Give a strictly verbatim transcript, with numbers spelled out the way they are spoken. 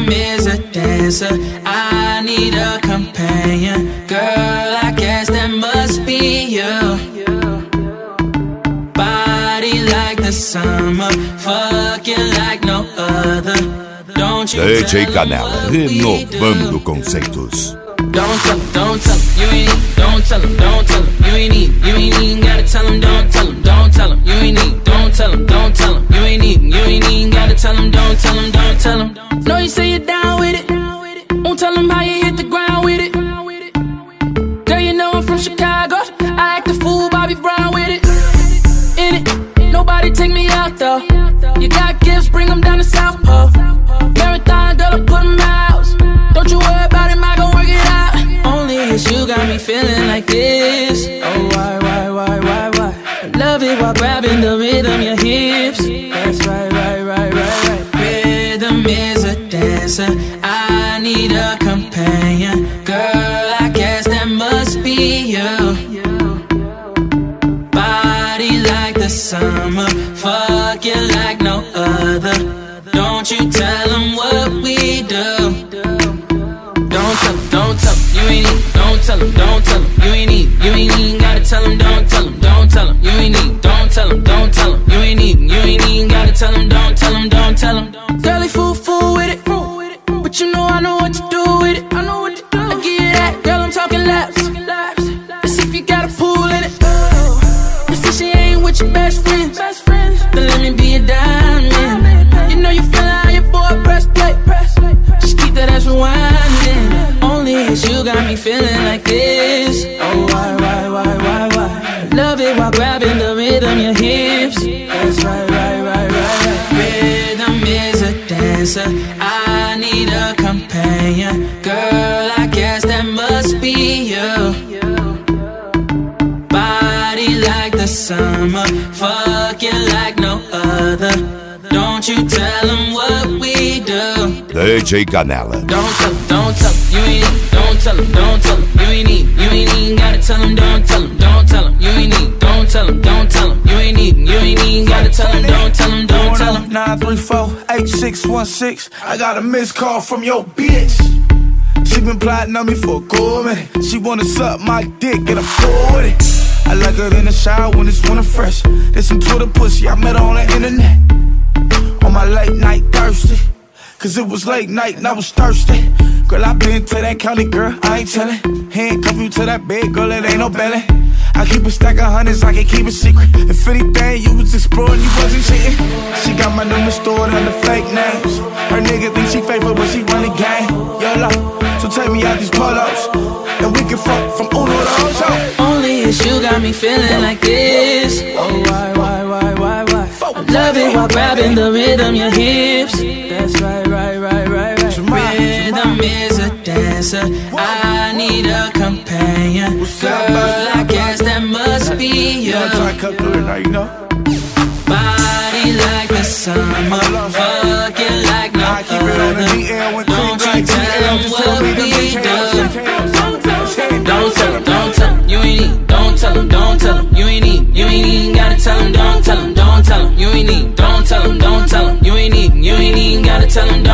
Rhythm is a dancer, I need a companion. Girl, I guess that must be you. Body like the summer, fucking like no other. Don't you D J Canela, renovando conceitos. Don't tell him, don't tell him, you ain't need. Don't tell him, don't tell him, you ain't need. You ain't even gotta tell him, don't tell him, don't tell him, you ain't need. Don't tell him, don't tell him, you ain't need. You ain't even gotta tell him, don't tell him, don't tell him. Know you say you're down with it, won't tell him how you hit the ground with it. Girl, you know I'm from Chicago, I act a fool, Bobby Brown with it. In it, nobody take me out though. You got gifts, bring them down to South Pole. Marathon, girl, I put them out. Don't you worry about it, I gon' work it out. Only it's you got me feeling like this. Oh, why, why, why, why, why? I love it while grabbing the rhythm, your hips. That's right, right, right, right, right. Rhythm is a dancer, I need a companion. Girl, I guess that must be you. Body like the summer, fuck you like no other. Don't you tell them what we do. Don't tell him, don't tell him, you ain't need. Don't tell him, don't tell him, you ain't need. You ain't even gotta tell him, don't tell him, don't tell him, you ain't need. Don't tell him, don't tell him, you ain't need. You ain't even gotta tell him, don't tell him, don't tell him. Girl, he fool, fool with it, but you know I know what to do with it. I know what to do. I give you that, girl, I'm talking laps. Let's see if you got a pool in it. You see she ain't with your best friends, then let me be a diamond. You know you feel like your boy press play. Just keep that ass rewinding. Only it's you got me feeling like this. Oh, why, why, why, why, why? Love it while grabbing the rhythm, your hips. That's right, right, right, right, right. Rhythm is a dancer, I need a companion. Girl, I guess that must be you. Body like the summer, fucking like no other. Don't you tell them what we do. D J Canela. Don't tell him, don't tell him, you ain't need. Don't tell him, don't tell him, you ain't need. You ain't even gotta tell him, don't tell him, don't tell him, you ain't need. Don't tell him, don't tell him, you ain't need. You ain't even gotta tell him, don't tell him, don't tell him. nine three four, eight six one six. I got a missed call from your bitch. She been plotting on me for a cool minute. She wanna suck my dick and I'm cool with it. I like her in the shower when it's winter fresh. There's some Twitter pussy, I met her on the internet. On my late night thirsty, cause it was late night and I was thirsty. Girl, I been to that county, girl, I ain't tellin'. Handcuff you to that bed, girl, it ain't no belly. I keep a stack of hundreds, I can keep it secret. If anything, you was exploring, you wasn't cheating. She got my number stored under fake names. Her nigga think she faithful, but she run the game. YOLO, so take me out these polos, and we can fuck from Uno to Ocho. Only it's you got me feeling like this. Oh, why, why, why, why, why? I love it while grabbing the rhythm, your hips. That's right, right, right, right, right. Rhythm is a dancer, I need a companion. Girl, I guess that must be you. Body like the summer, fucking like no other. Don't you tell them what we do. Don't tell them, don't tell them, you ain't need. Don't tell them, don't tell them, you ain't need. You ain't even gotta tell them, don't tell them, don't tell them, you ain't need. Don't tell them, don't tell them, you ain't need. You ain't even gotta tell them, don't